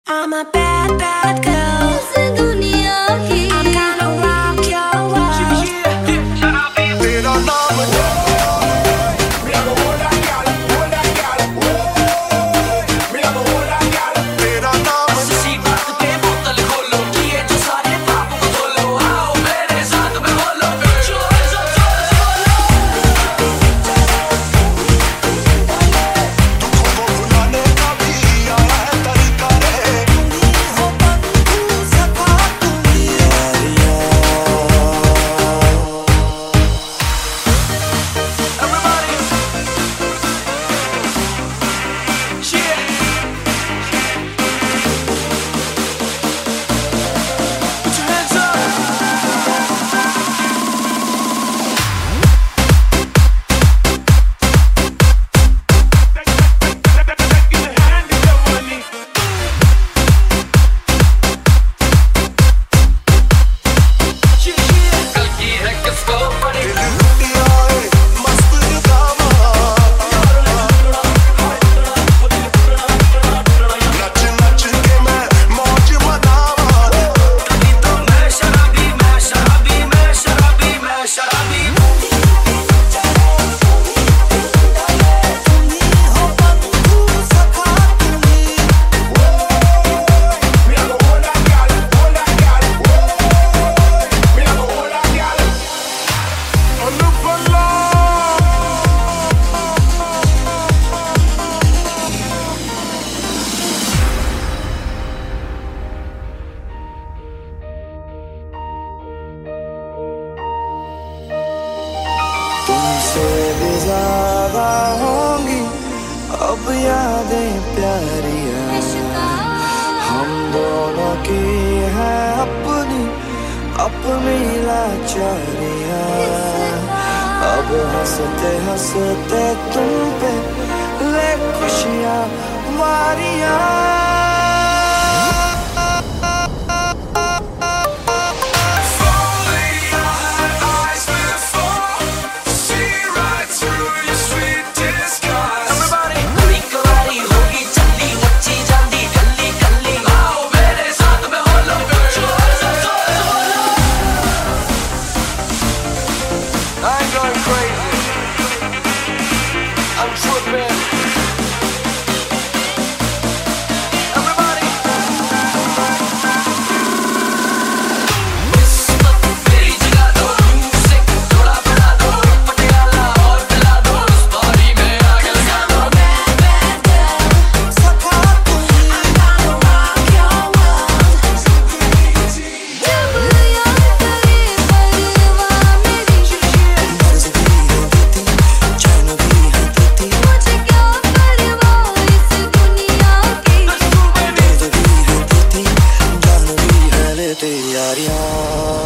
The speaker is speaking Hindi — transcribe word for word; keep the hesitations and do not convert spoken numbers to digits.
I'm a bad, bad girl. इस दुनिया की I'm gonna rock your world. तेरा नाम है Me love hold that girl, hold that girl. Me love hold that girl. तेरा नाम है किसी बात पे बोतल खोलो, किए जो सारे पाप को धोलो, आओ मेरे साथ में बोलो, जोर से जोर से बोलो. दुखों को भुलाने का भी आया है तरीका रे. हो बंधु सखा तुम यारिया. Everybody, cheer. Put your hands up. कल की है किसको पड़ी मस्त दामा नच नच के मैं मौज मनावा कभी तो मैं शराबी मैं शराबी मैं शराबी मैं शराबी हो बंधु सखा तुम्ही Me love hold that girl, hold that girl. Me love hold that girl. अनुपला तुमसे भी ज्यादा होंगी अब यादें प्यारियां. हम दोनों की है अपनी अपनी लाचारियां. अब हंसते हंसते तुम पे ले खुशियां हमारियां. Everybody, कोई कुंवारी होगी चली नच्ची जांदी गली गली, आओ मेरे साथ में बोलो, जोर से जोर से बोलो. I ain't going crazy. I'm tripping. Everybody. किस्मत मेरी जगा दो, म्यूजिक थोड़ा बढ़ा दो, पटियाला और पिला दो, इस बारी में आग लगा दो. Bad, bad girl, सखा तुम्ही I'm gonna rock your world. जब याद करे परवाह मेरी, मुझे क्या परवाह इस दुनिया की. यारियां